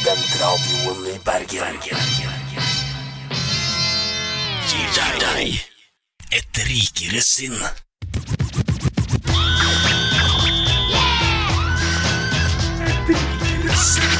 Studentradioen i Bergen gir deg et rikere sinn. Et rikere sinn.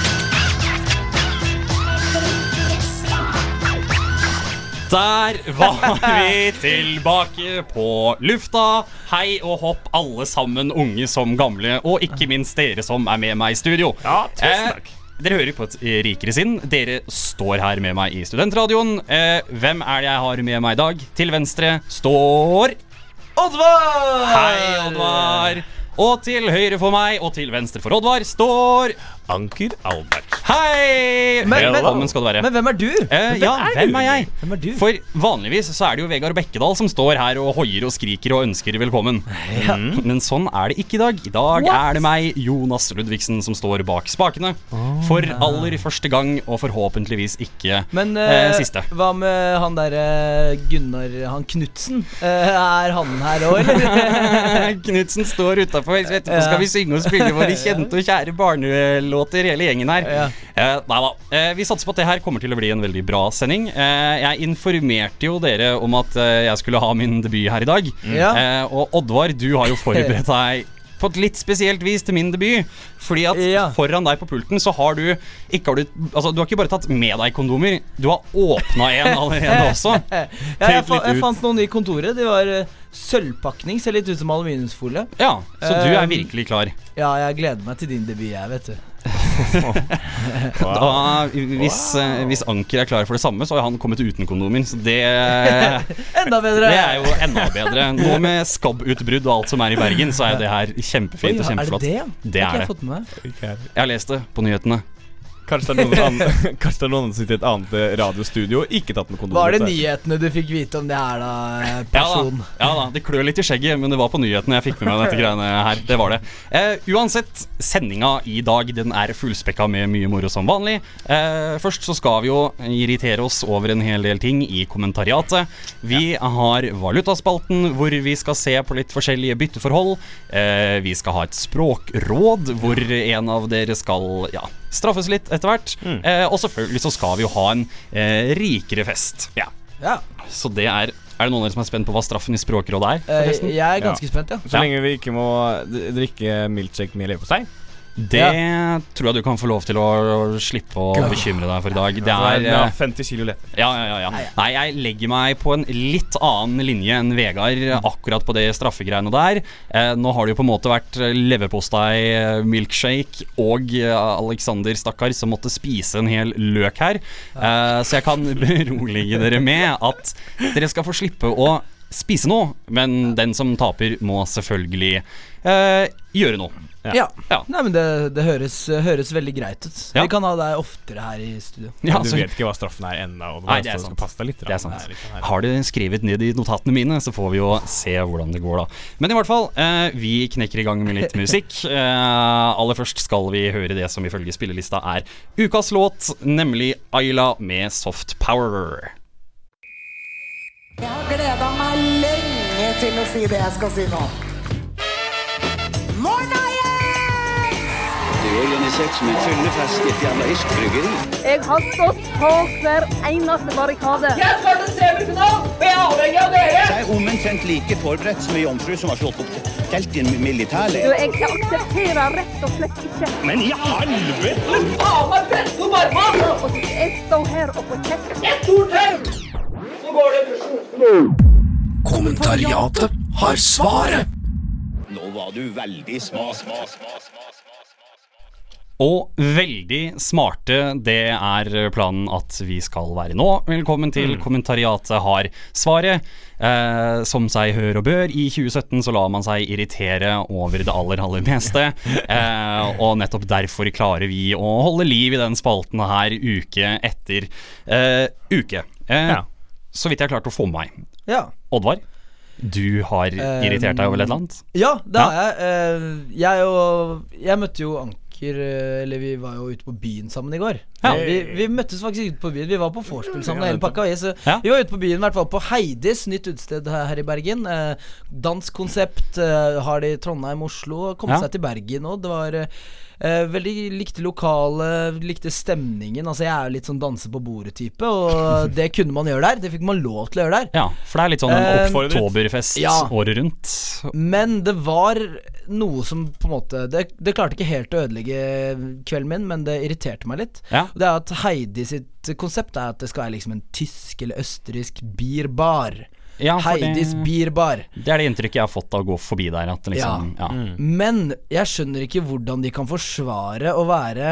Der var vi tilbake på lufta. Hei og hopp alle sammen, unge som gamle, og ikke minst dere som med meg i studio. Ja, tusen takk. Dere hører på et rikere sinn. Dere står her med meg i Studentradioen. Hvem det jeg har med meg i dag? Til venstre står Oddvar! Hei, Oddvar. Og til høyre for meg, og til venstre for Oddvar, står Anker Albert. Hei! Velkommen skal du være. Men hvem du? Hvem jeg? Hvem du? For vanligvis så det jo Vegard Bekkedal som står her og hoier og skriker og ønsker velkommen. Men sånn det ikke i dag. I dag det meg, Jonas Ludvigsen, som står bak spakene. For aller første gang, og forhåpentligvis ikke siste. Hva med han der Gunnar, han Knudsen? Han her også, eller? Knudsen står utenfor, så etterpå skal vi synge og spille våre kjente og kjære barnelåter, hele gjengen her. Neida, vi satser på at det her kommer til å bli en veldig bra sending. Jeg informerte jo dere om at jeg skulle ha min debut her i dag. Og Oddvar, du har jo forberedt deg på et litt spesielt vis til min debut. Fordi at foran deg på pulten så har du ikke bare tatt med deg kondomer, du har åpnet en allerede også. Jeg fant noen i kontoret. Det var sølvpakning, ser litt ut som aluminiumsfolie. Ja, så du virkelig klar. Ja, jeg gleder meg til din debut, jeg vet du. Hvis Anker klar for det samme, så har han kommet uten kondomer. Så det enda bedre. Det jo enda bedre. Nå med skabbutbrudd og alt som i Bergen, så det her kjempefint og kjempeflott. Det det? Det fått med meg. Jeg har lest det på nyhetene. Kanskje det noen sitter i et annet radiostudio og ikke tatt med kondom. Var det nyhetene du fikk vite om det her da, person? Ja da, det klør litt i skjegget, men det var på nyhetene jeg fikk med meg dette greiene her. Det var det. Uansett, sendinga i dag, den fullspekka med mye moro som vanlig. Først så skal vi jo irritere oss over en hel del ting i kommentariatet. Vi har valutaspalten, hvor vi skal se på litt forskjellige bytteforhold. Vi skal ha et språkråd, hvor en av dere skal, straffes litt etter hvert. Og selvfølgelig så skal vi jo ha en rikere fest. Ja. Så det det noen av dere som spent på hva straffen i språkrådet jeg ganske spent, Så lenge vi ikke må drikke milkshake med leverpostei. Det tror jeg du kan få lov til å slippe å bekymre deg for i dag. Det 50 kilo lett. Ja. Nei, jeg legger meg på en litt annen linje enn Vegard akkurat på det straffegreiene der. Nå har det jo på en måte vært leverpostei, milkshake og Alexander Stakkar som måtte spise en hel løk her. Så jeg kan berolige dere med at dere skal få slippe å spise noe, men den som taper må selvfølgelig gjøre noe. Ja. Nei, men det høres veldig greit ut. Vi kan ha deg oftere her i studio. Du vet ikke hva straffen enda, og Nei, det sant. Passe deg litt. Det sant. Har du skrevet ned i notatene mine, så får vi jo se hvordan det går da. Men i hvert fall, vi knekker i gang med litt musikk. Aller først skal vi høre det som ifølge spillelista ukas låt, nemlig Ayla med Soft Power. Jeg har gledet meg lenge til å si det jeg skal si nå. Det organisert som en fyllefest i et jævla iskbryggeri. Jeg har stått på hver eneste barrikade. Jeg skal til semifinal, og jeg er avhengig av dere! Jeg omtrent like forberedt som en jomfru som har slått opp telt i en militærleir. Jeg aksepterer rett og slett ikke. Men i helvete! Faen meg presse på barma! Og så skal jeg stå her og få kjeft. Et stort tau! Så går det pushen. Kommentariatet har svaret. Nå var du veldig smas. Og veldig smarte, det planen at vi skal være nå. Velkommen til Kommentariatet har svaret. Som seg hør og bør, i 2017 så la man seg irritere over det aller meste. Og nettopp derfor klarer vi å holde liv i den spalten her uke etter uke. Så vidt jeg har klart å få med meg. Oddvar, du har irritert deg over et eller annet? Ja, det har jeg. Jeg møtte jo Anker, eller vi var jo ute på byen sammen i går. Vi møttes faktisk ute på byen. Vi var på vorspiel sammen hele pakka. Vi var ute på byen, i hvert fall på Heidis, nytt utsted her i Bergen. Danskonsept har de i Trondheim, Oslo, kommet seg til Bergen, og det var Veldig likte lokalet, likte stemningen. Altså jeg er jo litt sånn danse på bordet-type, og det kunne man gjøre der. Det fikk man lov til å gjøre der. Ja, for det er litt sånn en oktoberfest året rundt. Men det var noe som på en måte det klarte ikke helt å ødelegge kvelden min, men det irriterte meg litt. Det er at Heidi sitt konsept er at det skal være liksom en tysk eller østerriksk bierbar. Heidis bierbar. Det er det inntrykket jeg har fått av å gå forbi der at liksom, Men jeg skjønner ikke hvordan de kan forsvare å være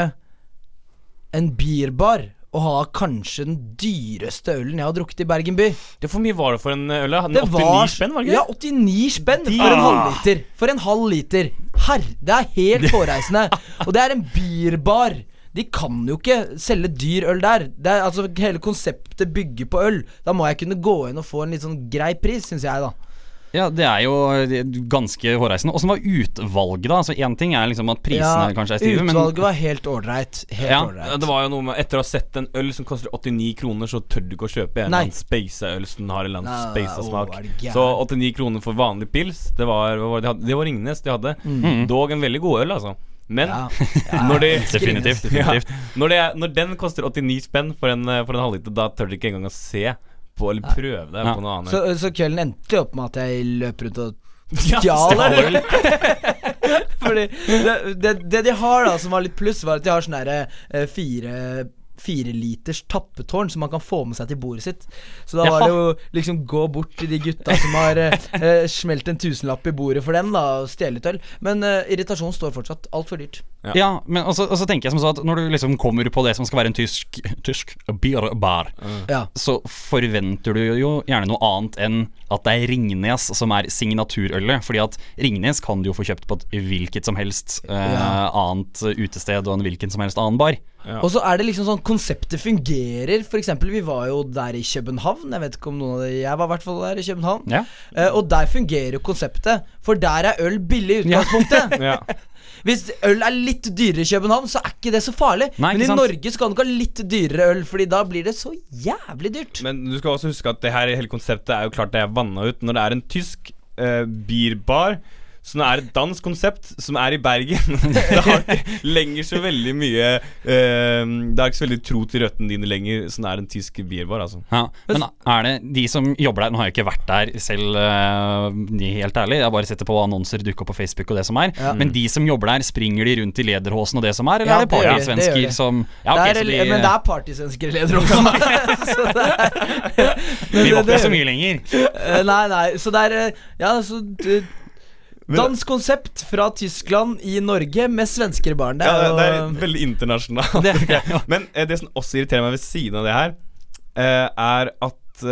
en bierbar og ha kanskje den dyreste ølen jeg har drukket i Bergen by. Det for mye var det for en øl? 89 spenn, var det ikke? Ja, 89 spenn for en halvliter. For en halv liter. Det er helt hårreisende. Og det er en bierbar. De kan jo ikke selge dyr øl der. Altså hele konseptet bygger på øl. Da må jeg kunne gå inn og få en litt sånn grei pris, synes jeg da. Ja, det er jo ganske hårreisende. Og så var utvalget da. Altså en ting er liksom at prisene kanskje er stive, utvalget var helt ordentlig. Det var jo noe med, etter å ha sett en øl som koster 89 kroner, så tør du ikke å kjøpe en eller annen speisa-øl som har en eller annen speisa-smak. Så 89 kroner for vanlig pils, det var Ringnes de hadde. Dog en veldig god øl, altså. Men når definitivt. Når den koster 89 spenn for en halvliter, da tør du ikke engang å se på eller prøve det på noe annet. Så kvelden endte opp med at jeg løper rundt og stjal. Fordi det de har da som var litt pluss, var at de har sånn der 4 liters tappetårn som man kan få med seg til bordet sitt. Så da var det jo liksom gå bort til de gutta som har smelt en 1000-lapp i bordet for dem da, og stjele litt øl. Men irritasjonen står fortsatt alt for dyrt. Ja, men og så tenker jeg som så at når du liksom kommer på det som skal være en tysk bierbar, så forventer du jo gjerne noe annet enn at det er Ringnes som er signaturølet, fordi at Ringnes kan du jo få kjøpt på et hvilket som helst annet utested og en hvilken som helst annen bar. Og så er det liksom sånn konseptet fungerer. For eksempel, vi var jo der i København. Jeg vet ikke om noen av det. Jeg var i hvert fall der i København. Og der fungerer jo konseptet, for der er øl billig i utgangspunktet. Hvis øl er litt dyrere i København, så er ikke det så farlig. Men i Norge skal du ikke ha litt dyrere øl, fordi da blir det så jævlig dyrt. Men du skal også huske at det her hele konseptet er jo klart det er vannet ut. Når det er en tysk bierbar, så det er et dansk konsept som er i Bergen. Det har ikke lenger så veldig mye det er ikke så veldig tro til røttene dine lenger. Sånn er en tysk bierbar, altså. Men er det de som jobber der? Nå har jeg ikke vært der selv, helt ærlig. Jeg har bare sett det på annonser dukke opp på Facebook og det som er. Men de som jobber der, springer de rundt i lederhosen og det som er? Eller er det partysvensker som men det er partysvensker i lederhosen. Vi var ikke så mye lenger. Nei, så det er dansk konsept fra Tyskland i Norge med svensker i baren. Det er veldig internasjonalt. Men det som også irriterer meg ved siden av det her, er at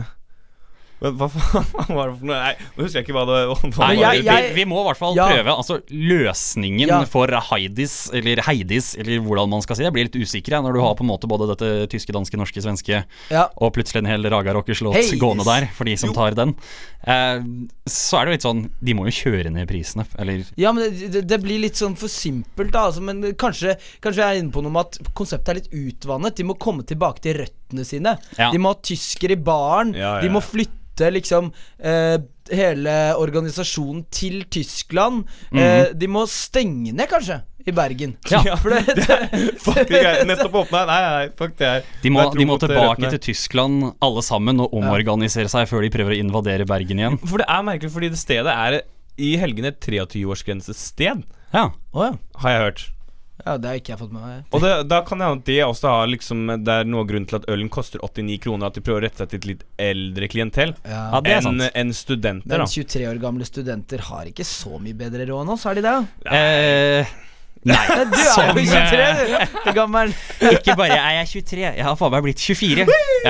hva faen var det for noe? Nei, nå husker jeg ikke hva det var. Vi må i hvert fall prøve. Altså løsningen for Heidis eller hvordan man skal si det, blir litt usikre når du har på en måte både dette tyske, danske, norske, svenske og plutselig en hel Raga-rockerslåt gående der for de som tar den. Så er det litt sånn, de må jo kjøre ned prisene, eller? Ja, men det blir litt sånn for simpelt da, altså, men kanskje jeg er inne på noe med at konseptet er litt utvannet. De må komme tilbake til røttene sine. De må ha tysker i baren. De må flytte liksom hele organisasjonen til Tyskland. De må stenge ned kanskje i Bergen. For fuck det er nettopp åpnet. Nei, fuck det er. De må tilbake til Tyskland alle sammen og omorganisere seg før de prøver å invadere Bergen igjen. For det er merkelig, fordi det stedet er i helgene 23-årsgrensested. Har jeg hørt. Ja, det har ikke jeg fått med meg. Og da kan jeg det også ha liksom, det er noe grunn til at ølen koster 89 kroner, at de prøver å rette seg til et litt eldre klientell enn studenter. Men 23 år gamle studenter har ikke så mye bedre råd nå, så har de det? Nei, du er jo 23, du gammel. Ikke bare er jeg 23, jeg har faen meg blitt 24.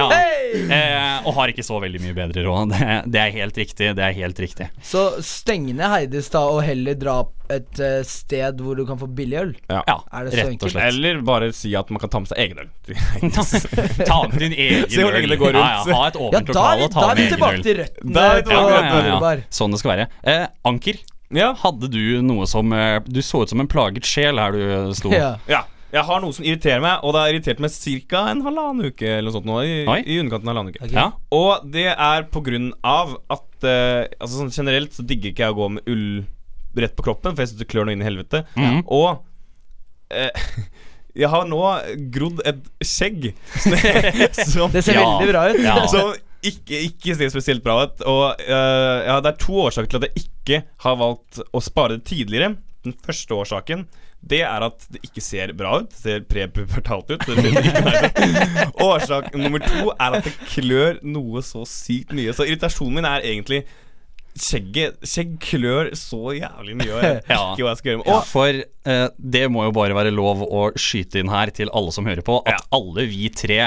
Og har ikke så veldig mye bedre råd. Det er helt riktig. Så stengende Heidis da, og heller dra et sted hvor du kan få billig øl? Ja, er det så rett og slett. Eller bare si at man kan ta med seg egen øl. Ta med din egen øl. Se hvor lenge det går rundt. Ha et åpent lokal og ta med egen øl. Da er vi tilbake til røttene. Sånn det skal være. Anker, hadde du noe som du så ut som en plaget sjel her du sto? Ja, jeg har noe som irriterer meg, og det har irritert meg cirka en halvannen uke eller noe sånt nå, i underkanten av halvannen uke. Og det er på grunn av at altså sånn generelt så digger ikke jeg å gå med ull rett på kroppen, for jeg synes det klør noe inn i helvete. Og Jeg har nå grodd et skjegg som, Det ser veldig bra ut. Som ikke ser spesielt bra ut. Og det 2 årsaker til at jeg ikke har valgt å spare det tidligere. Den første årsaken, det at det ikke ser bra ut. Det ser prepubertalt ut. Årsak nummer 2 at det klør noe så sykt mye. Så irritasjonen min egentlig skjegg klør så jævlig mye, og jeg vet ikke hva jeg skal gjøre med. For det må jo bare være lov å skyte inn her til alle som hører på, at alle vi 3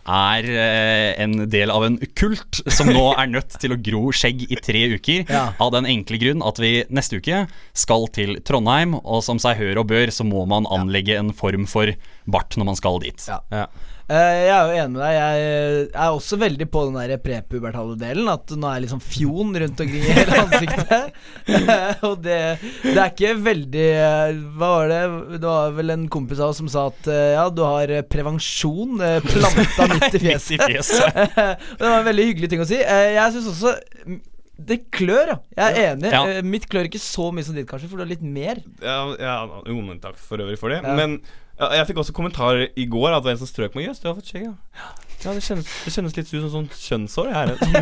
en del av en kult som nå nødt til å gro skjegg i 3 uker, av den enkle grunn at vi neste uke skal til Trondheim, og som seg hør og bør så må man anlegge en form for bart når man skal dit. Jeg jo enig med deg. Jeg også veldig på den der prepubertale delen, at nå liksom fjon rundt omkring i hele ansiktet. Og det ikke veldig hva var det? Det var vel en kompis av oss som sa at du har prevensjon planta midt i fjeset. Det var en veldig hyggelig ting å si. Jeg synes også det klør, jeg enig. Mitt klør ikke så mye som ditt kanskje, for det litt mer. Takk for øvrig for det. Men jeg fikk også kommentar i går at det var en som strøk meg. Jøss, du har fått skjegg, det kjennes litt ut som sånn kjønnshår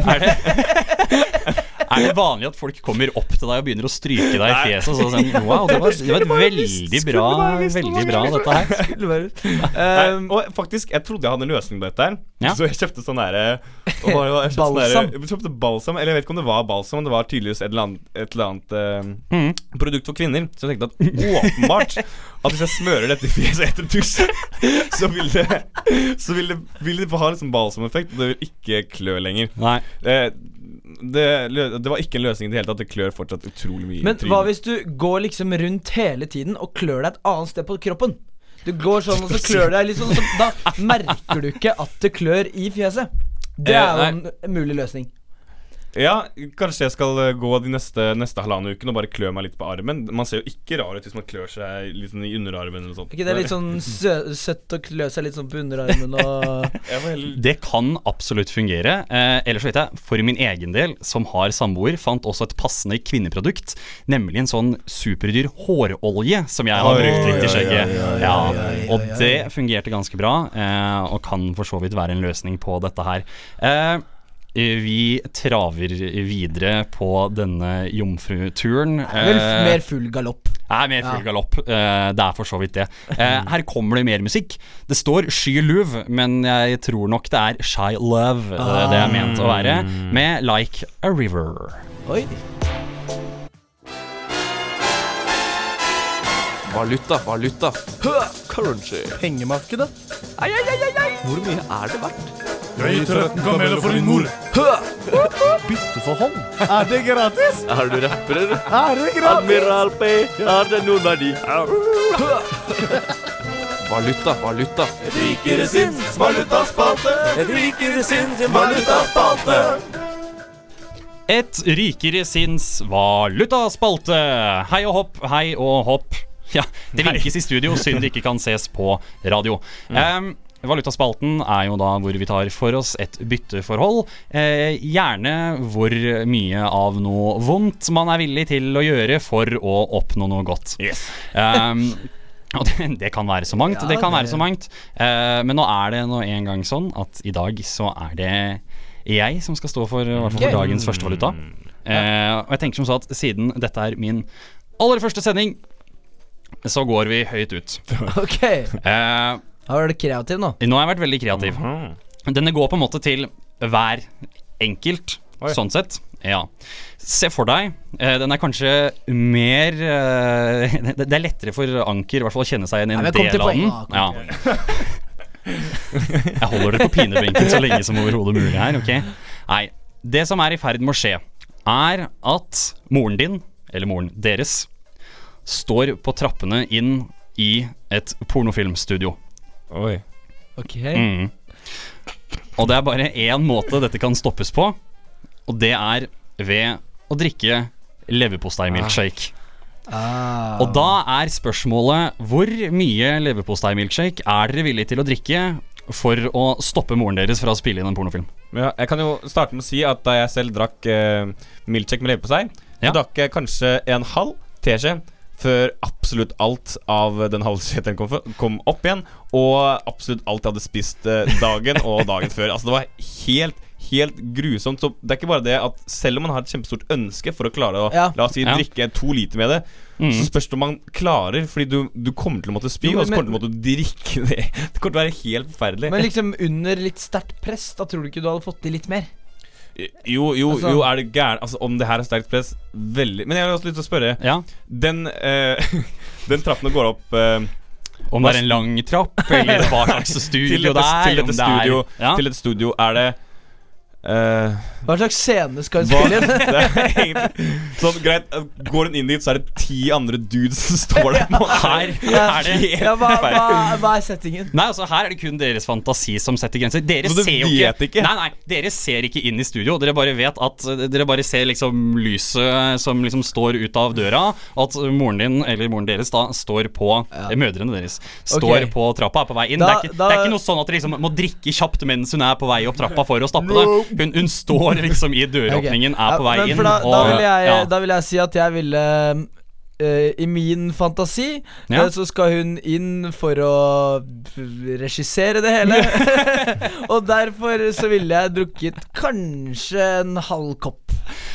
her. Er det vanlig at folk kommer opp til deg og begynner å stryke deg i fjeset og sånn, wow, det var et veldig bra dette her. Og faktisk, jeg trodde jeg hadde en løsning på dette her. Så jeg kjøpte sånn balsam. Jeg kjøpte balsam, eller jeg vet ikke om det var balsam, men det var tydeligvis et eller annet produkt for kvinner. Så jeg tenkte at åpenbart at hvis jeg smører dette i fjeset etter dusj, så vil det ha en sånn balsameffekt, og det vil ikke klø lenger. Nei. Det var ikke en løsning i det hele tatt. Det klør fortsatt utrolig mye. Men hva hvis du går liksom rundt hele tiden og klør deg et annet sted på kroppen? Du går sånn og så klør deg litt sånn, så da merker du ikke at det klør i fjeset. Det jo en mulig løsning. Ja, kanskje jeg skal gå de neste halvannen uken og bare klø meg litt på armen. Man ser jo ikke rar ut hvis man klør seg litt sånn i underarmen eller sånt. Ikke det litt sånn søtt å klø seg litt sånn på underarmen og Det kan absolutt fungere. Ellers vet jeg, for min egen del, som har samboer, fant også et passende kvinneprodukt, nemlig en sånn superdyr hårolje som jeg har brukt litt i skjegget. Og det fungerte ganske bra, og kan for så vidt være en løsning på dette her. Vi traver videre på denne jomfruturen. Mer full galopp. Mer full galopp. Det for så vidt det. Her kommer det mer musikk. Det står Shy Love, men jeg tror nok det Shy Love det ment å være, med Like a River. Oi. Valuta. Currency. Pengemarkedet. Hvor mye det verdt? Jeg gir 13 kameler for din mor. Bytte for hånd. Det gratis? Du rapper, eller? Det gratis? Admiral P, det noen verdi? Valuta. Et rikere sinns valutaspate. Et rikere sinns valutaspate. Et rikere sinns valutaspalte. Hei og hopp. Ja, det vinkes i studio, synd det ikke kan ses på radio. Valutaspalten jo da hvor vi tar for oss et bytteforhold, gjerne hvor mye av noe vondt man villig til å gjøre for å oppnå noe godt. Og det kan være så mangt, men nå det nå en gang sånn at i dag så det jeg som skal stå for, i hvert fall for dagens første valuta. Og jeg tenker som så at siden dette min aller første sending, så går vi høyt ut. Ok. Har du vært kreativ nå? Nå har jeg vært veldig kreativ. Denne går på en måte til hver enkelt, sånn sett. Ja. Se for deg, den kanskje mer det lettere for Anker i hvert fall å kjenne seg igjen i en del av den. Ja. Jeg holder det på pinebenken så lenge som overhodet mulig her, ok? Nei, det som i ferd med å skje at moren din, eller moren deres, står på trappene inn i et pornofilmstudio. Oi. Ok. Og det bare en måte dette kan stoppes på, og det ved å drikke leverpostei-milkshake. Og da spørsmålet, hvor mye leverpostei-milkshake dere villige til å drikke for å stoppe moren deres fra å spille inn en pornofilm? Ja, jeg kan jo starte med å si at da jeg selv drakk milkshake med leverpostei, så drakk jeg kanskje en halv teskje før absolutt alt av den halskjeteren kom opp igjen, og absolutt alt jeg hadde spist dagen og dagen før. Altså det var helt grusomt. Så det ikke bare det at selv om man har et kjempestort ønske for å klare å la oss si drikke 2 liter med det, så spørs det om man klarer, fordi du kommer til å måtte spy, og så kommer du til å måtte drikke det. Det kommer til å være helt forferdelig. Men liksom under litt sterkt press, da tror du ikke du hadde fått til litt mer? Jo, er det gærent. Altså om det her er sterkt press, veldig. Men jeg har også lyst til å spørre den trappen går opp om det er en lang trapp, eller hva slags studio til dette studio er det hva slags scene skal hun spille inn? Det er egentlig sånn greit. Går hun inn dit, så er det 10 andre dudes som står der. Hva er settingen? Nei, altså her er det kun deres fantasi som setter grenser. Dere ser jo ikke. Nei, dere ser ikke inn i studio. Dere bare vet at dere bare ser liksom lyset som liksom står ut av døra. At moren din, eller moren deres da, står på mødrene deres står på trappa, er på vei inn. Det er ikke noe sånn at dere liksom må drikke kjapt mens hun er på vei opp trappa for å stappe det. Hun står liksom i døråpningen, er på vei inn. Da vil jeg si at jeg ville i min fantasi så skal hun inn for å regissere det hele. Og derfor så ville jeg drukket kanskje en halv kopp.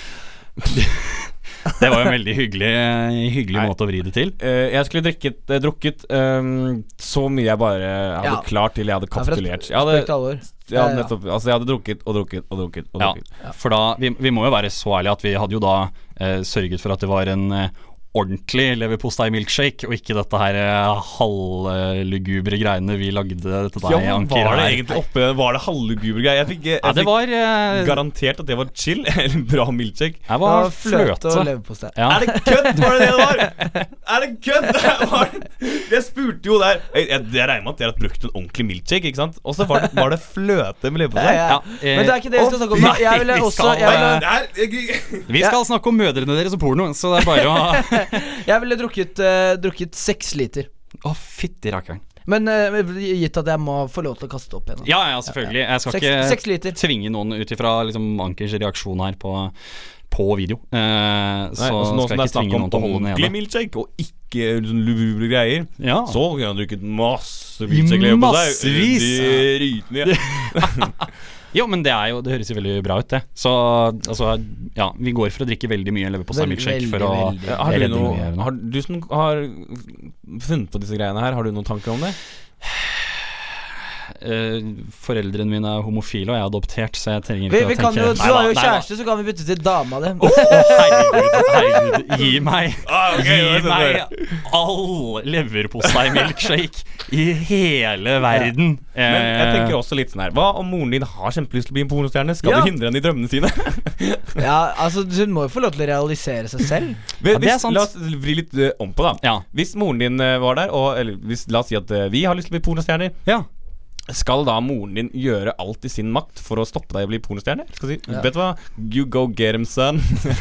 Det var jo en veldig hyggelig måte å vri det til. Jeg skulle drukket så mye jeg bare hadde klart til jeg hadde kapitulert. Jeg hadde drukket og drukket. For da, vi må jo være så ærlige at vi hadde jo da sørget for at det var en ordentlig leverpostei milkshake, og ikke dette her halvlugubre greiene vi lagde til deg, Anker. Var det egentlig oppe? Var det halvlugubre greier? Jeg fikk garantert at det var chill, eller bra milkshake. Det var fløte og leverpostei. Er det kødd? Var det var? Er det kødd? Jeg spurte jo der. Jeg regner med at dere har brukt en ordentlig milkshake, ikke sant? Og så var det fløte med leverpostei. Men det er ikke det vi skal snakke om. Vi skal snakke om mødrene deres og porno, så det er bare å jeg ville drukket 6 liter. Fytti rakkeren. Men gitt at jeg må få lov til å kaste opp igjen. Ja, selvfølgelig. Jeg skal 6 liter. Tvinge noen ut ifra liksom, Ankers reaksjon her på video. Så nå skal jeg ikke tvinge noen til å holde nede. Ordentlig milkshake og ikke lubre greier, så kan han drukket masse milkshake på seg. Dritmye. Jo, men det høres jo veldig bra ut, det. Så altså, vi går for å drikke veldig mye leverpostei milkshake for å Har du som har funnet på disse greiene her, har du noen tanker om det? Foreldrene mine er homofile, og jeg er adoptert, så jeg trenger ikke å tenke. Du har jo kjæreste, så kan vi bytte til dama di. Herregud, gi meg all leverpostei milkshake i hele verden. Men jeg tenker også litt sånn her, hva om moren din har kjempelyst til å bli en pornostjerne? Skal du hindre henne i drømmene sine? Altså hun må jo få lov til å realisere seg selv. La oss vri litt om på da. Hvis moren din var der, la oss si at vi har lyst til å bli pornostjerner, skal da moren din gjøre alt i sin makt for å stoppe deg å bli pornostjerne? Skal si, vet du hva? You go get him, son.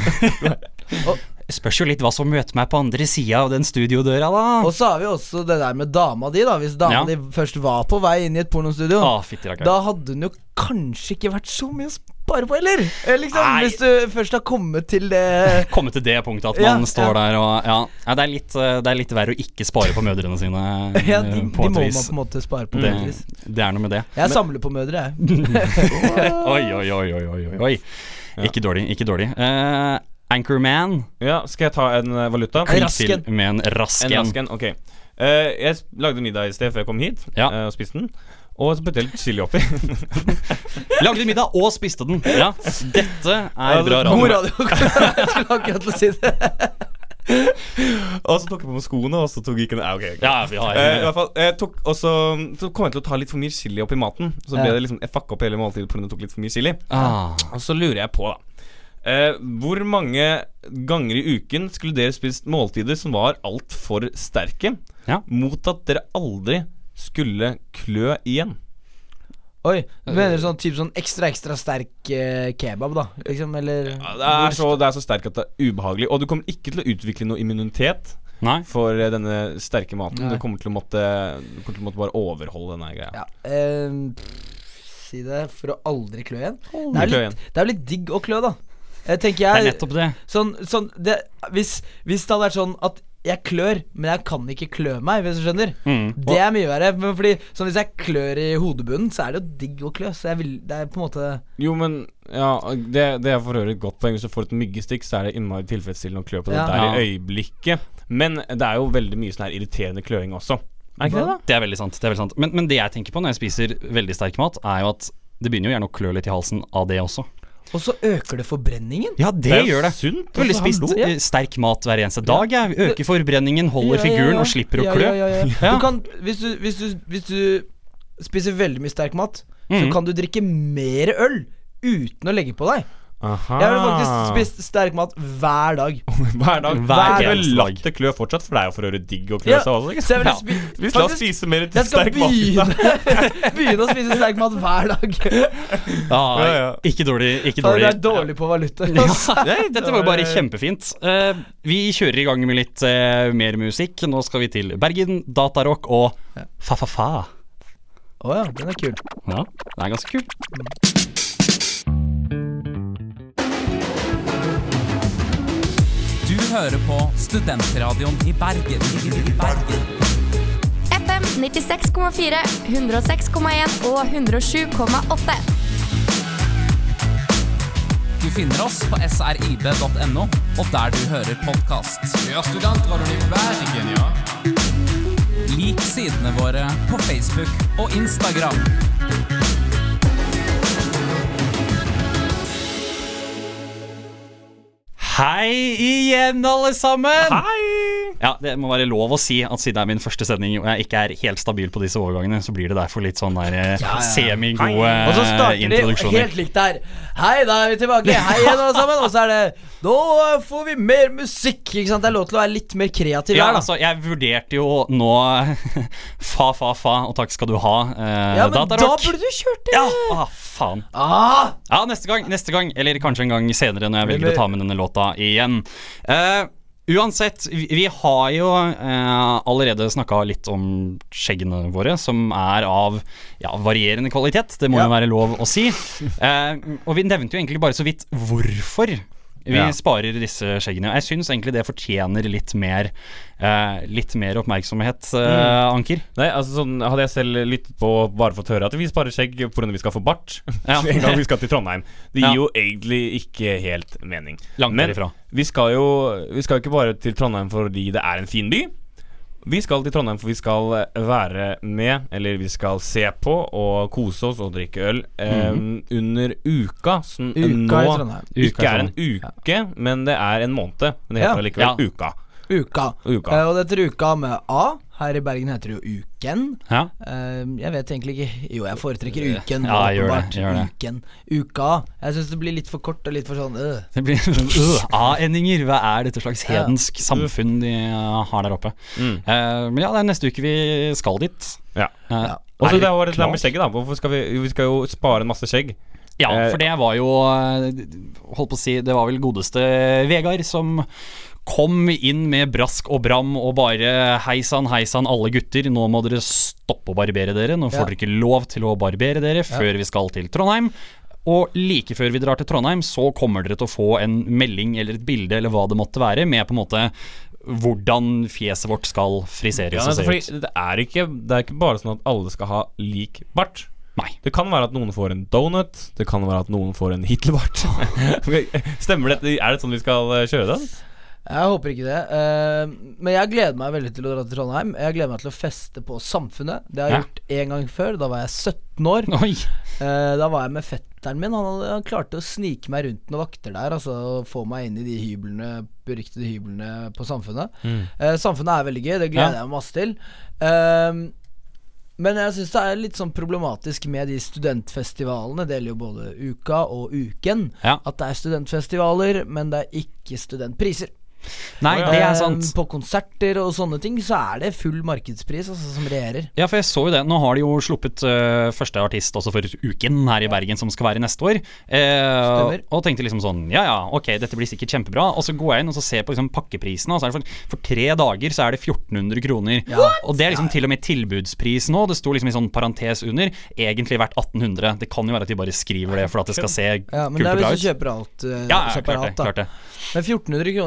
Spørs jo litt hva som møter meg på andre siden av den studiodøra da. Og så har vi også det der med dama di da. Hvis dama di først var på vei inn i et pornostudio, da hadde hun jo kanskje ikke vært så mye å spare på, eller? Hvis du først har kommet til det punktet at man står der og det er litt verre å ikke spare på mødrene sine. De må man på en måte spare på det er noe med det. Jeg samler på mødre, jeg. Oi. Ikke dårlig. Anchorman. Skal jeg ta en valuta? Med en rasken. Ok. Jeg lagde middag i sted før jeg kom hit og spiste den. Og så puttet jeg litt chili oppi. Lagde middag og spiste den. Dette er bra radio. God radio. Jeg skulle akkurat til å si det. Og så tok jeg på meg skoene, og så tok jeg ikke den. I hvert fall så kom jeg til å ta litt for mye chili oppi maten. Så ble det liksom, jeg fucka opp hele måltidet fordi jeg tok litt for mye chili. Og så lurer jeg på da, hvor mange ganger i uken skulle dere spist måltider som var alt for sterke, mot at dere aldri skulle klø igjen? Oi, du mener sånn ekstra sterk kebab da, liksom, eller? Det er så sterk at det er ubehagelig. Og du kommer ikke til å utvikle noe immunitet for denne sterke maten. Du kommer til å måtte bare overholde denne greia. Si det, for å aldri klø igjen. Det er litt digg å klø da. Tenker jeg, det er nettopp det. Hvis det hadde vært sånn at jeg klør, men jeg kan ikke klø meg, hvis du skjønner. Det mye verre. Men fordi, sånn hvis jeg klør i hodebunnen, så det jo digg å klø. Så det på en måte. Jo, men ja, det er for øvrig et godt poeng. Hvis du får et myggestikk, så det innmari tilfredsstillende å klø på det der i øyeblikket. Men det jo veldig mye sånn her irriterende kløing også. Ikke det da? Det veldig sant. Men det jeg tenker på når jeg spiser veldig sterk mat, jo at det begynner jo gjerne å klø litt i halsen av det også. Og så øker det forbrenningen. Ja, det gjør det. Sunt. Veldig spist sterk mat hver eneste dag. Øker forbrenningen, holder figuren og slipper å klø. Du kan, hvis du spiser veldig mye sterk mat, så kan du drikke mer øl uten å legge på deg. Aha. Jeg har faktisk spist sterk mat hver dag. Hver dag. Jeg har latt det klø fortsatt, for det jo for øvrig digg å klø seg også, ikke sant? Vi skal spise mer sterk mat. Begynne å spise sterk mat hver dag. Ikke dårlig. Det dårlig på valuta. Dette var jo bare kjempefint. Vi kjører i gang med litt mer musikk. Nå skal vi til Bergen, Datarock og Fa-fa-fa. Åja, den kul. Ja, den ganske kul. Du hører på Studentradioen i Bergen. FM 96,4, 106,1 og 107,8. Du finner oss på srib.no, og der du hører podcast. Vi har Studentradioen i Bergen, ja. Lik sidene våre på Facebook og Instagram. Hei igjen, alle sammen! Hei! Ja, det må være lov å si at siden det min første sending og jeg ikke helt stabil på disse overgangene, så blir det derfor litt sånn der semi-gode introduksjoner. Og så starter de helt likt der. Hei, da vi tilbake. Hei igjen, alle sammen. Og så det nå får vi mer musikk, ikke sant? Det lov til å være litt mer kreativ her, da. Altså, jeg vurderte jo nå fa, og takk skal du ha, ja, men Datarock. Da burde du kjørt det. Ja, faen. Ja, neste gang, eller kanskje en gang senere når jeg velger å ta med denne låta igjen. Uansett, vi har jo allerede snakket litt om skjeggene våre, som av varierende kvalitet, det må jo være lov å si. Og vi nevnte jo egentlig bare så vidt hvorfor vi sparer disse skjeggene. Jeg synes egentlig det fortjener litt mer oppmerksomhet, Anker. Nei, altså sånn hadde jeg selv lyttet på bare fått høre at vi sparer skjegg på grunn av vi skal få bart en gang vi skal til Trondheim. Det gir jo egentlig ikke helt mening. Langt derifra. Vi skal jo ikke bare til Trondheim fordi det en fin by. Vi skal til Trondheim for vi skal være med, eller vi skal se på og kose oss og drikke øl under uka, som nå ikke en uke, men det en måned. Men det heter likevel uka. Og det heter uka med A. Her i Bergen heter det jo Uken. Jeg vet egentlig ikke. Jo, jeg foretrekker Uken. Ja, gjør det. Uken. Uka. Jeg synes det blir litt for kort og litt for sånn Det blir sånn A-endinger. Hva dette slags hedensk samfunn de har der oppe? Men ja, det neste uke vi skal dit. Og så det var det der med skjegget da. Hvorfor skal vi skal jo spare en masse skjegg. Ja, for det var jo holdt på å si, det var vel godeste Vegard som kom inn med brask og bram og bare heisan, alle gutter, nå må dere stoppe å barbere dere. Nå får dere ikke lov til å barbere dere før vi skal til Trondheim. Og like før vi drar til Trondheim, så kommer dere til å få en melding eller et bilde eller hva det måtte være, med på en måte hvordan fjeset vårt skal friseres og se ut. Det ikke bare sånn at alle skal ha lik bart. Nei. Det kan være at noen får en donut. Det kan være at noen får en Hitlerbart. Stemmer det? Det sånn vi skal kjøre det? Jeg håper ikke det, men jeg gleder meg veldig til å dra til Trondheim. Jeg gleder meg til å feste på Samfunnet. Det har jeg gjort en gang før. Da var jeg 17 år. Da var jeg med fetteren min. Han klarte å snike meg rundt noen vakter der, altså få meg inn i de beryktede hyblene på Samfunnet. Samfunnet veldig gøy. Det gleder jeg meg masse til. Men jeg synes det litt sånn problematisk med de studentfestivalene. Det gjelder jo både Uka og Uken. At det studentfestivaler, men det ikke studentpriser. Nei, det sant. På konserter og sånne ting så det full markedspris altså, som regjerer. Ja, for jeg så jo det. Nå har de jo sluppet første artist også for Uken her i Bergen, som skal være neste år. Og tenkte liksom sånn, ok, dette blir sikkert kjempebra. Og så går jeg inn og så ser på liksom pakkeprisene, og så for 3 dager så det 1400 kroner. Og det liksom til og med tilbudspris nå. Det sto liksom i sånn parentes under. Egentlig verdt 1800. Det kan jo være at de bare skriver det for at det skal se kult og bra ut. Men det hvis du kjøper alt separat, klart det. Men 1400 kroner, ikke sant? Det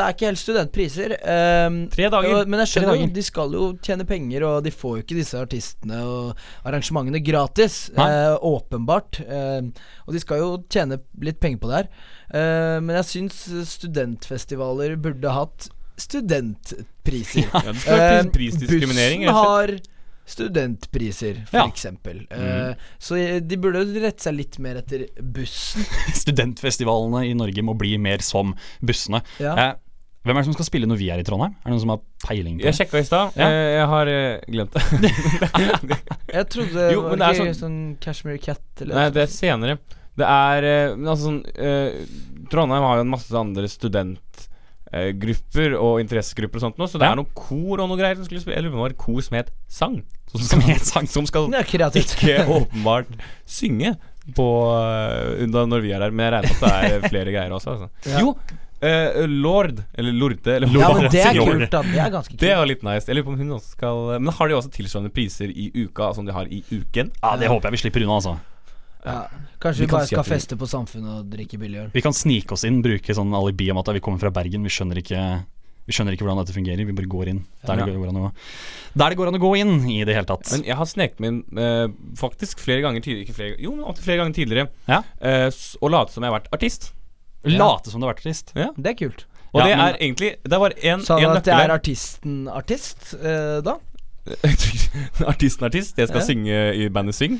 er ikke helt studentpriser. 3 dager. Men jeg skjønner jo, de skal jo tjene penger, og de får jo ikke disse artistene og arrangementene gratis. Åpenbart. Og de skal jo tjene litt penger på det her. Men jeg syns studentfestivaler burde hatt studentpriser. Ja, det skal være prisdiskriminering. Bussen har studentpriser, for eksempel. Så de burde rette seg litt mer etter bussen. Studentfestivalene i Norge må bli mer som bussene. Hvem er det som skal spille når vi er i Trondheim? Er det noen som har peiling på det? Jeg sjekket i sted. Jeg har glemt det. Jeg trodde det var ikke sånn Cashmere Cat eller Nei, det er senere. Det er altså sånn Trondheim har jo en masse andre studentgrupper og interessegrupper og sånt nå, så det er noe kor og noe greier som skulle spille. Eller det var et kor som het Sang. Som skal ikke åpenbart synge på når vi er der. Men jeg regner at det er flere greier også, altså. Jo, Lorde eller ja, men det er kult da. Det er ganske kult. Det er litt nice. Jeg lurer på om hun også skal. Men har de også tilsvarende priser i uka som de har i uken? Ja, det håper jeg vi slipper unna, altså. Kanskje vi bare skal feste på samfunnet og drikke billig øl. Vi kan snike oss inn, bruke sånn alibi om at vi kommer fra Bergen. Vi skjønner ikke hvordan dette fungerer. Vi bare går inn der det går an å gå inn i det hele tatt. Men jeg har sneket meg inn faktisk flere ganger tidligere. Flere ganger tidligere og late som jeg har vært artist. Late som du har vært artist? Ja. Det er kult. Og det er egentlig det var en sa du at nøkkel. Jeg er artist da? Artist. Jeg skal synge i bandet Syng.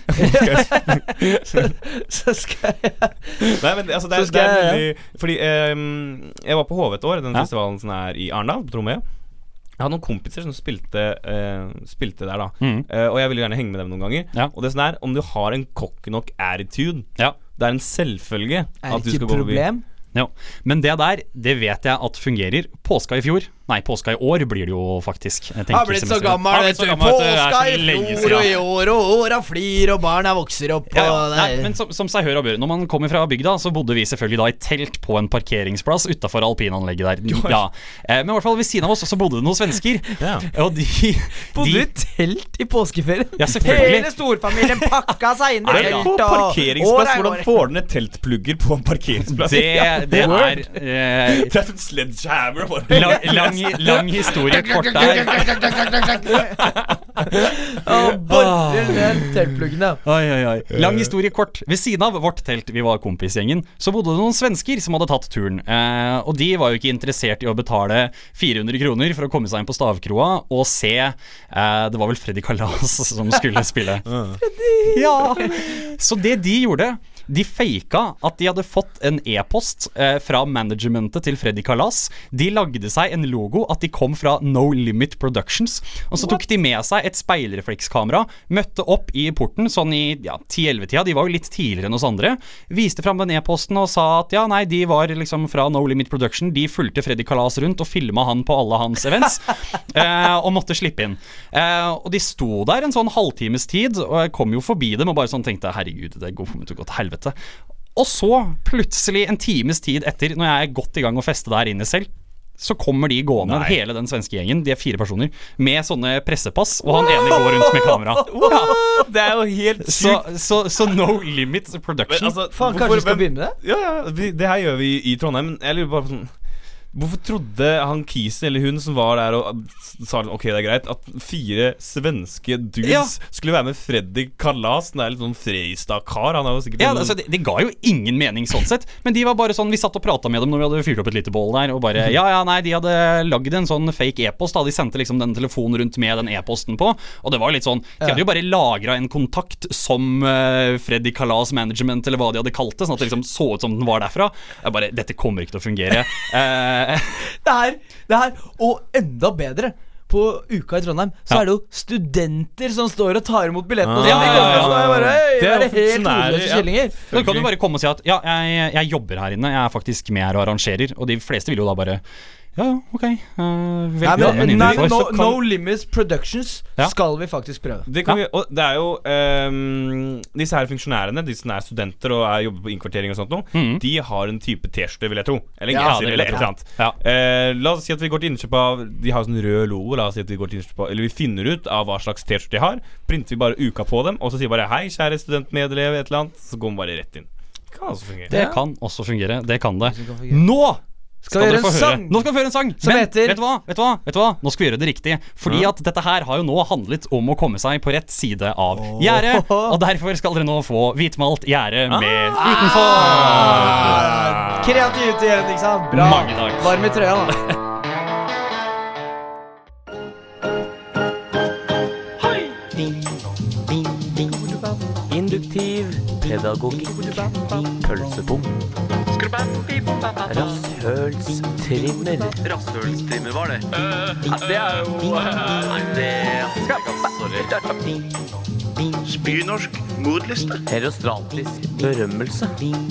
Så skal jeg Nei, men altså, det er veldig fordi jeg var på HV et år, den festivalen som er i Arendal, på Tromøya. Jeg hadde noen kompiser som spilte der da. Og jeg ville gjerne henge med dem noen ganger. Og det sånn om du har en cocky nok attitude, det er en selvfølge at du skal gå forbi. Ja, men det der, det vet jeg at fungerer. Påska i år blir det jo faktisk. Har blitt så gammel, vet du. Påska i fjor og i år, og åra flyr, og barna vokser opp. Nei, men som seg hør og bør, når man kommer fra bygda, så bodde vi selvfølgelig da i telt på en parkeringsplass utenfor alpinanlegget der. Men i hvert fall ved siden av oss så bodde det noen svensker. Og bodde i telt i påskeferien? Ja, selvfølgelig. Hele storfamilien pakka seg inn i telt. På parkeringsplass, hvordan får dere teltplugger på en parkeringsplass? Det er sånn sledgehammer. Lang historie kort der. Borrer ned teltpluggene. Lang historie kort. Ved siden av vårt telt, vi var kompisgjengen, så bodde det noen svensker som hadde tatt turen. Og de var jo ikke interessert i å betale 400 kroner for å komme seg inn på Stavkroa og se det var vel Freddy Kalas som skulle spille. Så det de gjorde, de faka at de hadde fått en e-post fra managementet til Freddy Kalas. De lagde seg en logo at de kom fra No Limit Productions. Og så tok de med seg et speilreflekskamera, møtte opp i porten sånn i 10-11-tida. De var jo litt tidligere enn oss andre. Viste frem den e-posten og sa at de var liksom fra No Limit Production. De fulgte Freddy Kalas rundt og filmet han på alle hans events og måtte slippe inn. Og de sto der en sånn halvtimes tid, og jeg kom jo forbi dem og bare sånn tenkte, herregud, det går for meg til å gå til helvete. Og så plutselig en times tid etter, når jeg er godt i gang å feste der inne selv, så kommer de gående, hele den svenske gjengen, de er 4 personer, med sånne pressepass, og han ene går rundt med kamera. Det er jo helt sykt. Så No Limit Production. Faen, kanskje vi skal begynne med det? Ja, det her gjør vi i Trondheim. Jeg lurer bare på sånn, hvorfor trodde han kisen eller hun som var der og sa ok, det er greit, at 4 svenske dudes skulle være med Freddy Kalas? Det er litt sånn Freistad-kar. Han er jo sikkert det ga jo ingen mening sånn sett. Men de var bare sånn, vi satt og pratet med dem når vi hadde fyrt opp et lite bål der, og bare, de hadde lagd en sånn fake e-post da. De sendte liksom den telefonen rundt med den e-posten på. Og det var litt sånn, de hadde jo bare lagret en kontakt som Freddy Kalas management, eller hva de hadde kalt det, sånn at det liksom så ut som den var derfra. Jeg bare, dette kommer ikke til å fungere. Det her, og enda bedre, på uka i Trondheim så er det jo studenter som står og tar imot billettene. Det er helt hodeløse kjellinger. Så kan du bare komme og si at jeg jobber her inne, jeg er faktisk med her og arrangerer. Og de fleste vil jo da bare ok, No Limits Productions skal vi faktisk prøve. Det kan vi, og det er jo disse her funksjonærene, de som er studenter og jobber på innkvartering og sånt nå, de har en type t-skjorte, vil jeg tro. Eller en genser, eller et eller annet. La oss si at vi går til innkjøp av, de har sånn rød logo, la oss si at vi går til innkjøp av, eller vi finner ut av hva slags t-skjorte de har, printer vi bare uka på dem, og så sier bare hei, kjære studentmedelev, et eller annet, så går vi bare rett inn. Det kan også fungere. Det kan også fungere, det kan det. Nå Skal vi gjøre en sang? Nå skal vi høre en sang som heter vet du hva? Nå skal vi gjøre det riktig. Fordi at dette her har jo nå handlet om å komme seg på rett side av gjerdet. Og derfor skal dere nå få hvitmalt gjerde med utenfor. Kreativt igjen, ikke sant? Bra. Mange takk. Varm i trøya da. Induktiv pedagogikk. Pølsebom. Rasshølstrimmer. Rasshølstrimmer, var det? Det er jo Nei, det sorry. Spynorsk mordliste. Herostratisk berømmelse.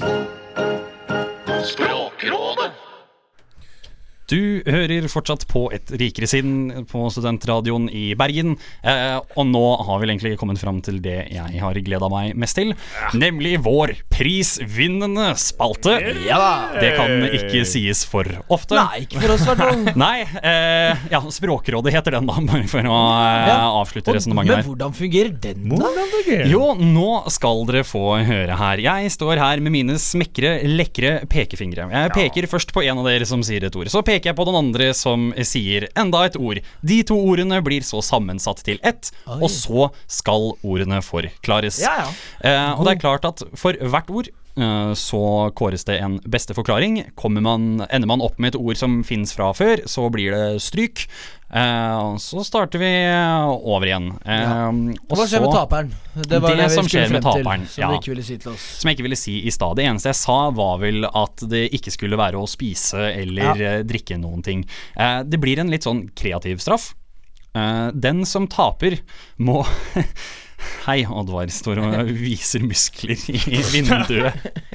Språkrådet. Du hører fortsatt på Et rikere sinn på Studentradioen i Bergen. Og nå har vi egentlig kommet fram til det jeg har gledet meg mest til, nemlig vår prisvinnende spalte. Det kan ikke sies for ofte. Nei, ikke for oss hvertfall. Nei, Språkrådet heter den da, bare for å avslutte resonemanget her. Men hvordan fungerer den da? Jo, nå skal dere få høre her. Jeg står her med mine smekre, lekre pekefingre. Jeg peker først på en av dere som sier et ord. Så peker jeg på den andre som sier enda et ord. De 2 ordene blir så sammensatt til ett, og så skal ordene forklares. Og det er klart at for hvert ord så kåres det en beste forklaring. Ender man opp med et ord som finnes fra før, så blir det stryk. Så starter vi over igjen. Hva skjer med taperen? Det var det som skjer med taperen, som du ikke ville si til oss. Som jeg ikke ville si i stad. Det eneste jeg sa var vel at det ikke skulle være å spise eller drikke noen ting. Det blir en litt sånn kreativ straff. Den som taper må Hei, Oddvar står og viser muskler i vinduet.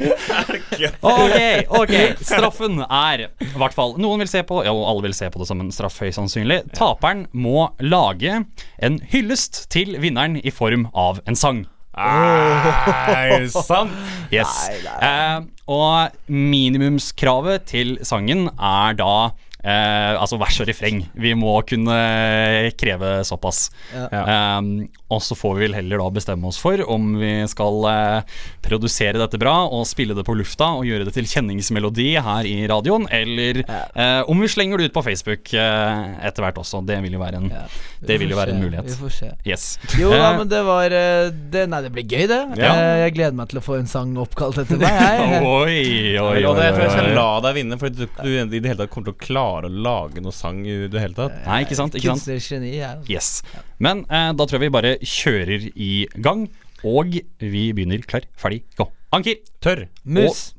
Ok, straffen er I hvert fall, noen vil se på, alle vil se på det som en straff høyst sannsynlig. Taperen må lage en hyllest til vinneren I form av en sang. Sant? Yes. Og minimumskravet til sangen er da altså vers og refreng. Vi må kunne kreve såpass. Og så får vi vel heller da bestemme oss for om vi skal produsere dette bra og spille det på lufta og gjøre det til kjenningsmelodi her I radioen, eller om vi slenger det ut på Facebook etter hvert også. Det vil jo være en, det vil jo være en mulighet. Vi får se. Yes. Jo, men det var Nei, det blir gøy det. Jeg gleder meg til å få en sang oppkalt etter meg. Oi. Jeg tror jeg skal la deg vinne, for du I det hele tatt kommer til å klare å lage noe sang I det hele tatt. Nei, ikke sant? Kunstnergeni, Yes. Men da tror jeg vi bare kjører I gang, og vi begynner klar, ferdig, gå. Anker. Tørr. Mus.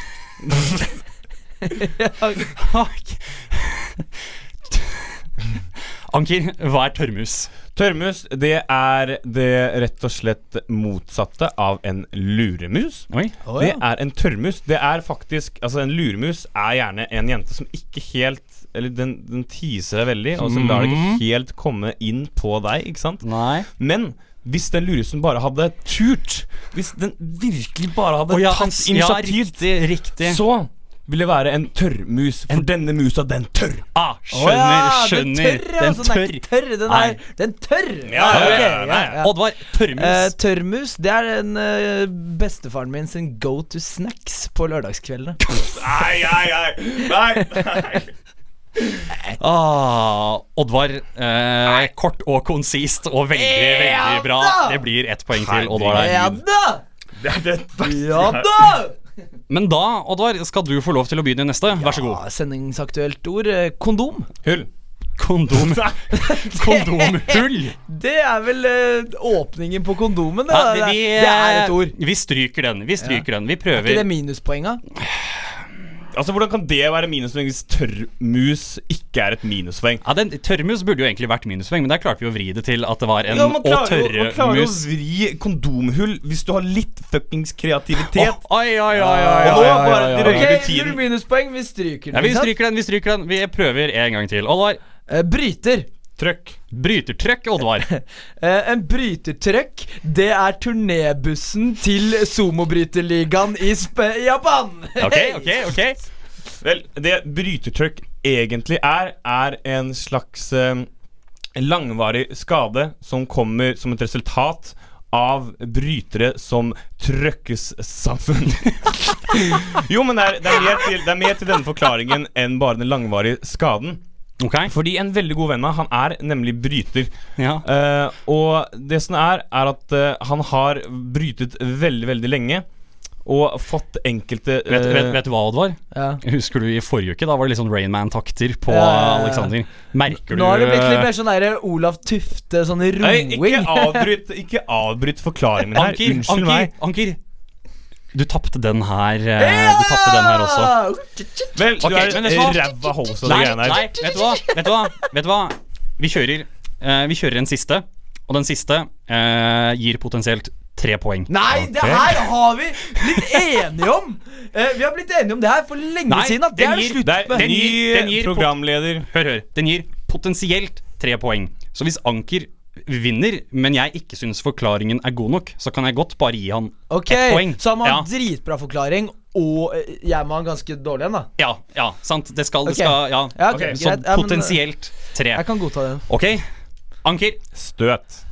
Anker, hva tørrmus? Tørrmus, det det rett og slett motsatte av en luremus. Det en tørrmus. Det faktisk, altså en luremus gjerne en jente som ikke helt, eller den teaser deg veldig, og så lar det ikke helt komme inn på deg, ikke sant? Nei. Men hvis den luremusen bare hadde turt, hvis den virkelig bare hadde tatt initiativ, riktig. Så ville være en tørrmus, for denne musa, den tørr. Skjønner. Den tørr. Den tørr. Oddvar, tørrmus. Tørrmus, det den bestefaren min sin go to snacks på lørdagskveldene. Nei. Oddvar, kort og konsist og veldig bra. Det blir 1 poeng til Oddvar der. Det det beste. Men da, Oddvar, skal du få lov til å begynne neste. Vær så god. Sendingsaktuelt ord. Kondom. Hull. Kondomhull. Det vel åpningen på kondomen. Det et ord. Vi stryker den. Vi prøver. Ikke det minuspoenget? Altså, hvordan kan det være minuspoeng hvis tørrmus ikke et minuspoeng? Tørrmus burde jo egentlig vært minuspoeng, men der klarte vi å vri det til at det var en man klarer tørrmus. å vri kondomhull hvis du har litt fuckings kreativitet. Oi. Og nå bare drøyer du tiden. Minuspoeng, vi stryker den. Vi stryker den. Vi prøver en gang til. Oddvar. Bryter. Trøkk. Brytertrøkk, Oddvar. En brytertrøkk, det turnébussen til Sumobryterligaen I Japan. Ok. Vel, det brytertrøkk egentlig en slags langvarig skade som kommer som et resultat av brytere som trøkkes sammen. Jo, men det er mer til denne forklaringen enn bare den langvarige skaden. Fordi en veldig god venn av han nemlig bryter. Og det som er at han har brytet veldig, veldig lenge og fått enkelte vet du hva, Oddvar? Husker du i forrige uke? Da var det litt sånn Rain Man-takter på Alexander. Merker du... Nå har det blitt litt mer sånn der Olav Tufte, sånn roing. Ikke avbryt forklaringen her. Unnskyld meg. Anker, du tappte den her. Du tappte den her også. Vel, du ræva hos og det greiene her. Nei, vet du hva? Vi kjører en siste. Og den siste gir potensielt 3 poeng. Nei, det her har vi blitt enige om. Vi har blitt enige om det her for lenge siden. At det det slutt med. Den gir programleder. Hør. Den gir potensielt 3 poeng. Så hvis Anker vinner, men jeg ikke synes forklaringen god nok, så kan jeg godt bare gi han 1 poeng. Så han har dritbra forklaring, og jeg må ha ganske dårlig en da. Ja, sant. Det skal så potensielt 3. Jeg kan godta den. Ok, Anker. Støt.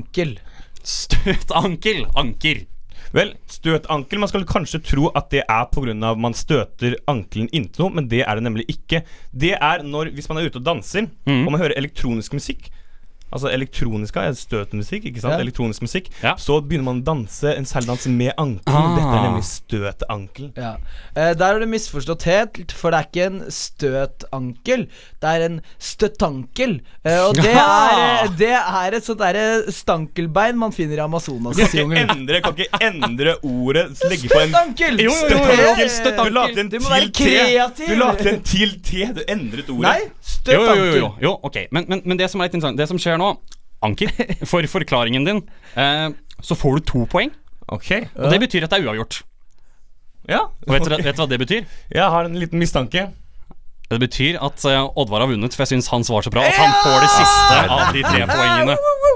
Anker. Vel, støtankel, man skal kanskje tro at det på grunn av man støter ankelen inntil noe, men det det nemlig ikke. Det hvis man ute og danser, og man hører elektronisk musikk, altså elektroniska støtmusikk, ikke sant? Elektronisk musikk, så begynner man å danse en selvdans med ankelen. Dette nemlig støtankel. Der har du misforstått helt, for det ikke en støtankel, det en støtankel. Og det et sånt der stankelbein man finner i Amazonas. Kan ikke endre ordet, legge på en støtankel. Støtankel. Du må være kreativ. Du lagde en til T, du endret ordet. Nei, støtankel. Jo, ok, men det som litt interessant, det som skjer nå, Anker, for forklaringen din, så får du 2 poeng. Og det betyr at det uavgjort. Og vet du hva det betyr? Jeg har en liten mistanke. Det betyr at Oddvar har vunnet, for jeg synes han svarer så bra at han får det siste av de 3 poengene.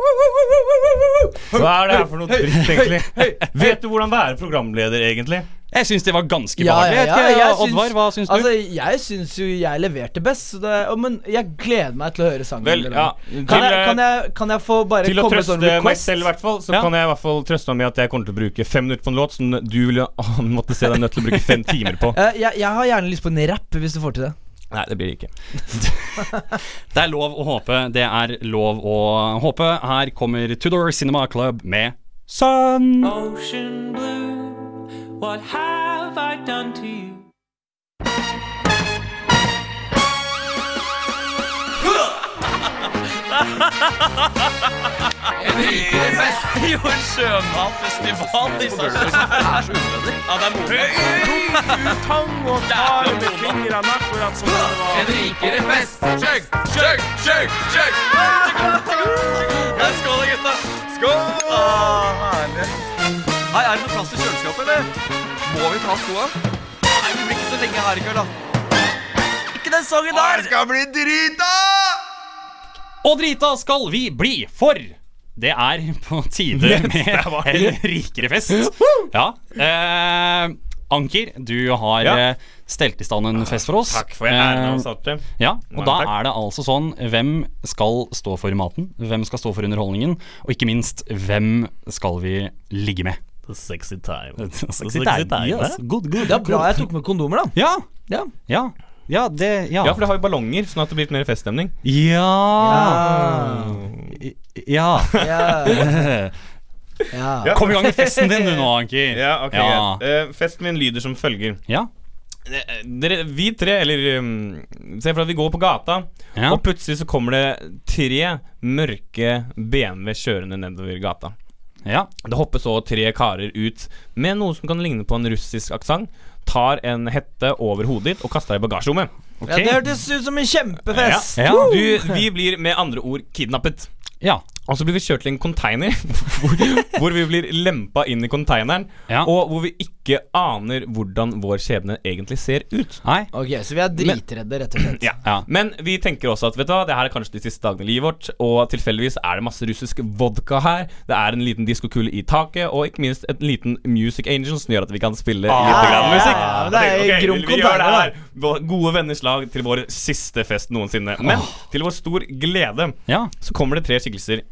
Hva det her for noe dritt egentlig? Vet du hvordan være programleder egentlig? Jeg synes det var ganske behagelig. Oddvar, hva synes du? Altså, jeg synes jo jeg leverte best, men jeg gleder meg til å høre sangen. Vel, kan jeg få bare til å komme med sånn trøste meg selv i hvert fall, så kan jeg i hvert fall trøste meg med at jeg kommer til å bruke 5 minutter på en låt som du ville måtte se deg nødt til å bruke 5 timer på. Jeg har gjerne lyst på en rapp hvis du får til det. Nei, det blir det ikke. Det lov å håpe. Det lov å håpe. Her kommer Tudor Cinema Club med Sun. Ocean blue, what have I done to you? En rikere fest. Jo, en sjømatfestival. Disse så unødvendig. Ja, det moro. Tang og tar med fingrene akkurat som det var. En rikere fest. Skjøgg. Skål da, gutta. Skål. Herlig. Hei, det noe plass til kjøleskapet, eller? Må vi ta skoa? Nei, vi blir ikke så lenge her i kveld, da. Ikke den sangen der. Det skal bli drita! Og drita skal vi bli, for det på tide med en rikere fest. Ja, Anker, du har stelt i stand en fest for oss. Takk for æren å starte. Ja, og da det altså sånn, hvem skal stå for maten? Hvem skal stå for underholdningen? Og ikke minst, hvem skal vi ligge med? The sexy time. Sexy time, yes. Good. Det bra jeg tok med kondomer da. Ja, for det har jo ballonger, sånn at det blir litt mer feststemning. Kom i gang med festen din du nå, Anker. Ja, ok. Festen min lyder som følger. Vi 3, eller se for at vi går på gata, og plutselig så kommer det 3 mørke BMW kjørende nedover gata. Det hopper så 3 karer ut med noe som kan ligne på en russisk aksent, tar en hette over hodet ditt og kaster deg i bagasjerommet. Det hørtes ut som en kjempefest. Vi blir med andre ord kidnappet. Ja. Og så blir vi kjørt til en container hvor vi blir lempet inn i containeren, og hvor vi ikke aner hvordan vår skjebne egentlig ser ut. Ok, så vi dritredde rett og slett. Men vi tenker også at, vet du hva, det her kanskje de siste dagene i livet vårt, og tilfeldigvis det masse russisk vodka her. Det en liten diskokule i taket, og ikke minst en liten Music Angel som gjør at vi kan spille litt grann musikk. Vi gjør det her. Gode venners lag til vår siste fest noensinne. Men til vår stor glede så kommer det 3 skikkelser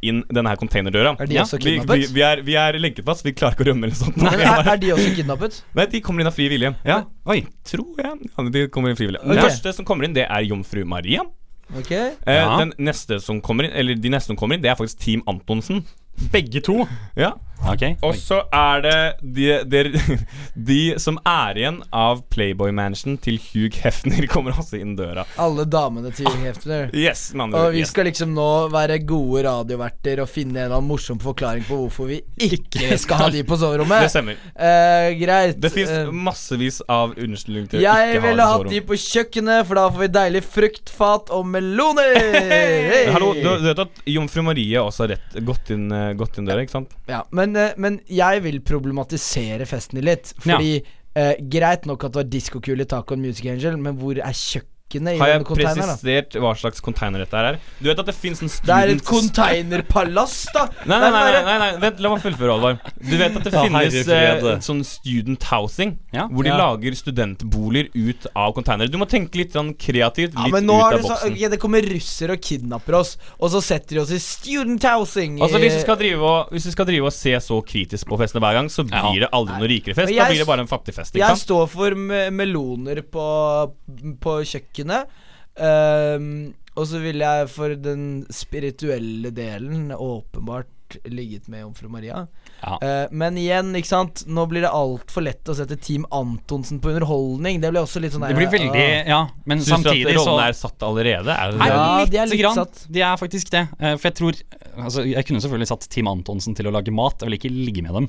inn denne her containerdøra. Er de også kidnappet? Vi er lenket fast, vi klarer ikke å rømme eller sånt. Er de også kidnappet? Nei, de kommer inn av fri vilje. Ja, oi. Tror jeg. Ja, de kommer inn av fri vilje. Den første som kommer inn, det er Jomfru Maria. Den neste som kommer inn, eller de neste som kommer inn, det er faktisk Team Antonsen. Begge to? Ja. Okay. Og så er det de som er igjen av Playboy Mansion til Hugh Hefner kommer også inn døra. Alle damene til Hugh Hefner. Yes, og vi skal liksom nå være gode radioverter og finne en eller annen morsom forklaring på hvorfor vi ikke skal ha de på soverommet. Det stemmer. Greit. Det finnes massevis av unnskyldninger til å jeg ikke ha ville hatt soverom. de på kjøkkenet, for da får vi deilig fruktfat og meloner. Hey! Hallo, du vet at Jomfru Marie også har gått inn døra, ikke sant? Ja, men jeg vil problematisere festen litt. Fordi greit nok at det var diskokule i Taco Music Angel, men hvor er kjøkkenet i denne containeren? Har jeg presisert hva slags container dette er? Du vet at det finnes en student... Det er et containerpalass da. Nei, vent, la meg fullføre, Alvar. Du vet at det finnes sånn student housing, hvor de lager studentboliger ut av containere. Du må tenke litt sånn kreativt, litt men nå ut av det boksen. Det kommer russer og kidnapper oss, og så setter de oss i student housing. Altså hvis vi skal drive og se så kritisk på festene hver gang, så blir det aldri noe rikere fest. Da blir det bare en fattig fest, ikke sant? Jeg står for meloner på kjøkkenet. Og så vil jeg for den spirituelle delen åpenbart ligget med Jomfru Maria. Men igjen, ikke sant, nå blir det alt for lett å sette Team Antonsen på underholdning. Det blir også litt sånn der, det blir veldig, men synes samtidig du at rollen er satt allerede? De er litt satt. De er faktisk det. For jeg tror, altså, jeg kunne selvfølgelig satt Team Antonsen til å lage mat. Jeg vil ikke ligge med dem.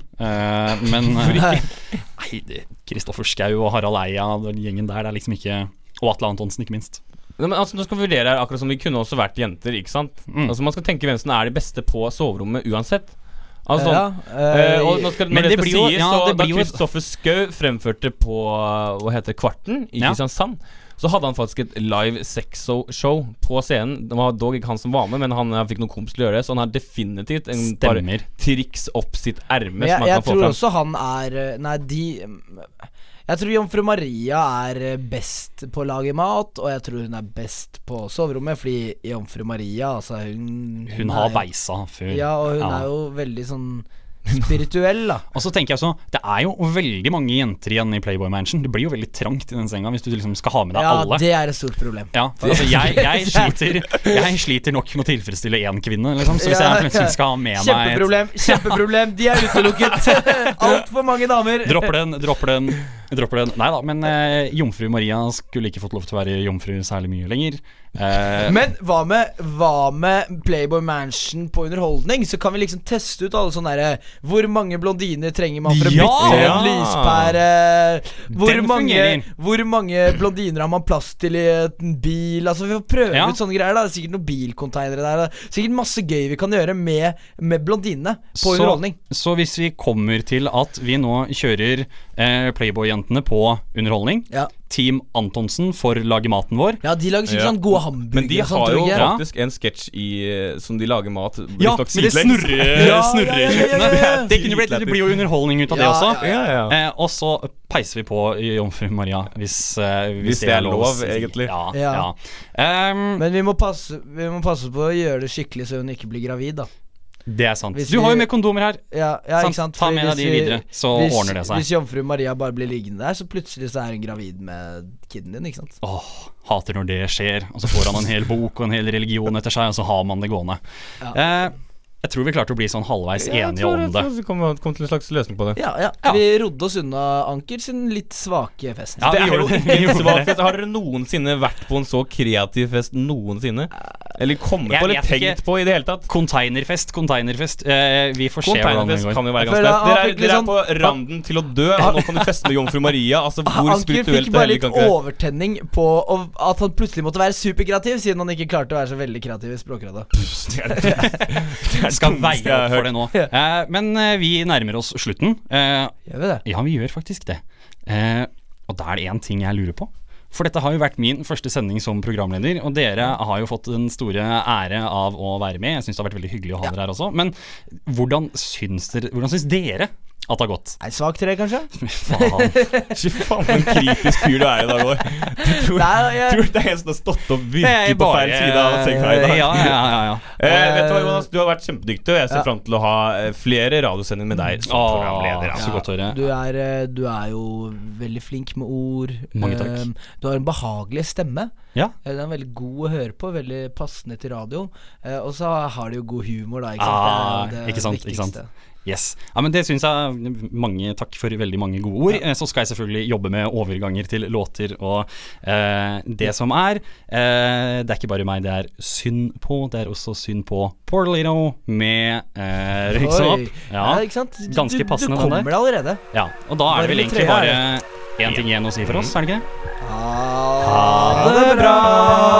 Men Kristoffer Schau og Harald Eia, den gjengen der, det er liksom ikke. Og Atle Antonsen, ikke minst. Men altså, nå skal vi vurdere her akkurat som vi kunne også vært jenter, ikke sant? Altså, man skal tenke hvem som er de beste på soverommet uansett. Altså, og nå skal, når det skal sies, så da Kristoffer Schau fremførte på Kvarten i Kristiansand, så hadde han faktisk et live sex-show på scenen. Det var dog ikke han som var med, men han fikk noen kompis til å gjøre det. Så han har definitivt en bare triks opp sitt erme som han kan få frem. Jeg tror også han er jeg tror Jomfru Maria er best på å lage mat, og jeg tror hun er best på soverommet, fordi Jomfru Maria, altså hun har beisa før. Ja, og hun er jo veldig sånn spirituell da. Og så tenker jeg så, det er jo veldig mange jenter igjen i Playboy Mansion. Det blir jo veldig trangt i den senga hvis du liksom skal ha med deg alle. Ja, det er et stort problem. Ja, for altså, jeg sliter nok med å tilfredsstille en kvinne liksom. Så hvis jeg plutselig skal ha med meg Kjempeproblem, de er utelukket. Alt for mange damer. Dropper den. Neida, men Jomfru Maria skulle ikke fått lov til å være jomfru særlig mye lenger. Men hva med Playboy Mansion på underholdning? Så kan vi liksom teste ut alle sånne der, hvor mange blondiner trenger man for å bytte en lyspære? Hvor mange blondiner har man plass til i en bil? Altså vi får prøve ut sånne greier da. Det er sikkert noen bilcontainere der da. Sikkert masse gøy vi kan gjøre med blondinene på underholdning. Så hvis vi kommer til at vi nå kjører Playboy-jentene på underholdning, Team Antonsen for lage maten vår. Ja, de lager sikkert sånn gode hamburger. Men de har jo faktisk en sketsj som de lager mat. Ja, men det snurrer kjøkkenet. Det blir jo underholdning ut av det også. Og så peiser vi på Jomfru Maria hvis det er lov, egentlig. Men vi må passe på å gjøre det skikkelig så hun ikke blir gravid da. Det er sant. Du har jo med kondomer her. Ja, ikke sant. Ta med deg de videre, så ordner det seg. Hvis Jomfru Maria bare blir liggende der, så plutselig så er hun gravid med kiden din, ikke sant? Hater når det skjer. Og så får han en hel bok og en hel religion etter seg, og så har man det gående. Jeg tror vi klarte å bli sånn halvveis enige om det. Jeg tror vi kom til en slags løsning på det. Vi rodde oss unna Anker sin litt svake fest. Det er jo en svak fest. Har dere noensinne vært på en så kreativ fest noensinne? Eller kommet på eller tenkt på i det hele tatt? Containerfest. Vi får se hvordan det går. Kan jo være ganske best. Dere er på randen til å dø. Nå kan du feste med Jomfru Maria. Altså hvor spirituelt fikk bare litt overtenning på at han plutselig måtte være superkreativ, siden han ikke klarte å være så veldig kreativ i Språkrådet. Skal veie opp for det nå. Men vi nærmer oss slutten. Gjør vi det? Ja, vi gjør faktisk det. Og da er det en ting jeg lurer på. For dette har jo vært min første sending som programleder, og dere har jo fått den store ære av å være med. Jeg synes det har vært veldig hyggelig å ha dere her også. Men hvordan syns dere At det har gått. Nei, svak 3 kanskje? Fy faen, en kritisk fyr du I dag år. Tror det en som har stått opp virkelig på feil side av senga I dag. Ja. Vet du hva, Jonas, du har vært kjempedyktig, og jeg ser frem til å ha flere radiosendinger med deg som programleder. Så godt å høre. Du er jo veldig flink med ord. Mange takk. Du har en behagelig stemme. Ja. Den er veldig god å høre på, veldig passende til radio. Og så har du jo god humor da, ikke sant? Det er det viktigste. Ikke sant. Yes. Ja, men det synes jeg mange takk for veldig mange gode ord. Så skal jeg selvfølgelig jobbe med overganger til låter og det som det er ikke bare meg det er synd på, det er også synd på Portolino med Røyksom opp. Ja, ikke sant? Ganske passende du kommer allerede. Ja, og da det vel egentlig bare en ting igjen å si for oss, det ikke? Ha det bra!